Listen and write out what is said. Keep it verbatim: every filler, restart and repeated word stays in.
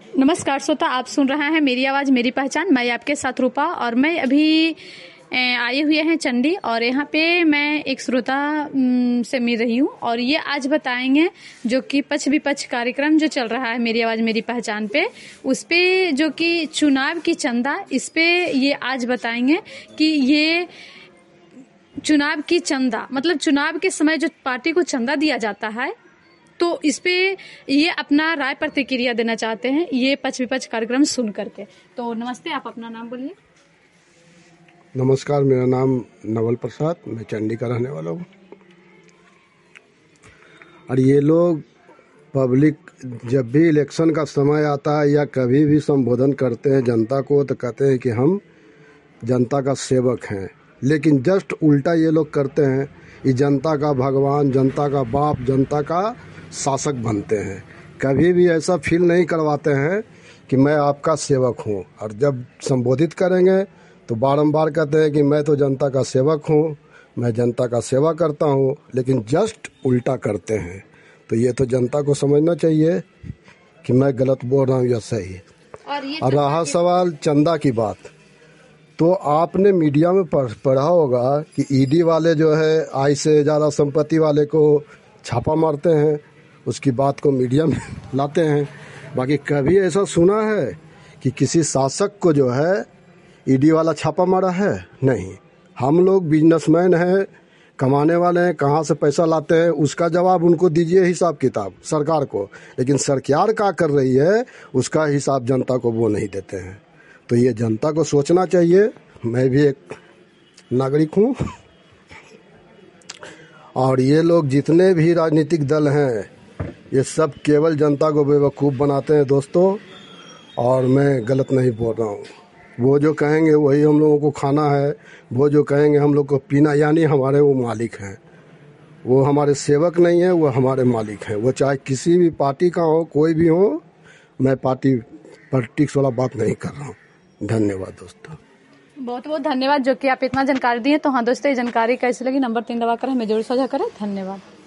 नमस्कार श्रोता, आप सुन रहे हैं मेरी आवाज़ मेरी पहचान। मैं आपके साथ रूपा और मैं अभी आए हुए हैं चंडी और यहाँ पे मैं एक श्रोता से मिल रही हूँ और ये आज बताएंगे जो कि पक्ष विपक्ष कार्यक्रम जो चल रहा है मेरी आवाज़ मेरी पहचान पे, उस पे जो कि चुनाव की चंदा, इस पे ये आज बताएंगे कि ये चुनाव की चंदा मतलब चुनाव के समय जो पार्टी को चंदा दिया जाता है, तो इस पे ये अपना राय प्रतिक्रिया देना चाहते हैं ये पक्ष विपक्ष कार्यक्रम सुन करके। तो नमस्ते, आप अपना नाम बोलिए। नमस्कार, मेरा नाम नवल प्रसाद, मैं चंडी का रहने वाला हूँ। और ये लोग पब्लिक जब भी इलेक्शन का समय आता है या कभी भी संबोधन करते हैं जनता को, तो कहते हैं कि हम जनता का सेवक हैं, लेकिन जस्ट उल्टा ये लोग करते हैं। ये जनता का भगवान, जनता का बाप, जनता का शासक बनते हैं। कभी भी ऐसा फील नहीं करवाते हैं कि मैं आपका सेवक हूँ। और जब संबोधित करेंगे तो बारंबार कहते हैं कि मैं तो जनता का सेवक हूँ, मैं जनता का सेवा करता हूँ, लेकिन जस्ट उल्टा करते हैं। तो ये तो जनता को समझना चाहिए कि मैं गलत बोल रहा हूँ या सही। और, और रहा सवाल चंदा की बात, तो आपने मीडिया में पढ़ा होगा कि ईडी वाले जो है आय से ज़्यादा संपत्ति वाले को छापा मारते हैं, उसकी बात को मीडिया में लाते हैं। बाकी कभी ऐसा सुना है कि किसी शासक को जो है ईडी वाला छापा मारा है? नहीं। हम लोग बिजनेसमैन हैं, कमाने वाले हैं, कहाँ से पैसा लाते हैं उसका जवाब उनको दीजिए, हिसाब किताब सरकार को। लेकिन सरकार क्या कर रही है उसका हिसाब जनता को वो नहीं देते हैं। तो ये जनता को सोचना चाहिए। मैं भी एक नागरिक हूँ और ये लोग जितने भी राजनीतिक दल हैं ये सब केवल जनता को बेवकूफ़ बनाते हैं दोस्तों। और मैं गलत नहीं बोल रहा हूँ। वो जो कहेंगे वही हम लोगों को खाना है, वो जो कहेंगे हम लोग को पीना, यानी हमारे वो मालिक हैं। वो हमारे सेवक नहीं है, वो हमारे मालिक हैं। वो चाहे किसी भी पार्टी का हो, कोई भी हो। मैं पार्टी पॉलिटिक्स वाला बात नहीं कर रहा हूँ। धन्यवाद दोस्तों, बहुत बहुत धन्यवाद जो कि आप इतना जानकारी दिए। तो हाँ दोस्तों, ये जानकारी कैसी लगी नंबर तीन दबाकर हमें जरूर साझा करें। धन्यवाद।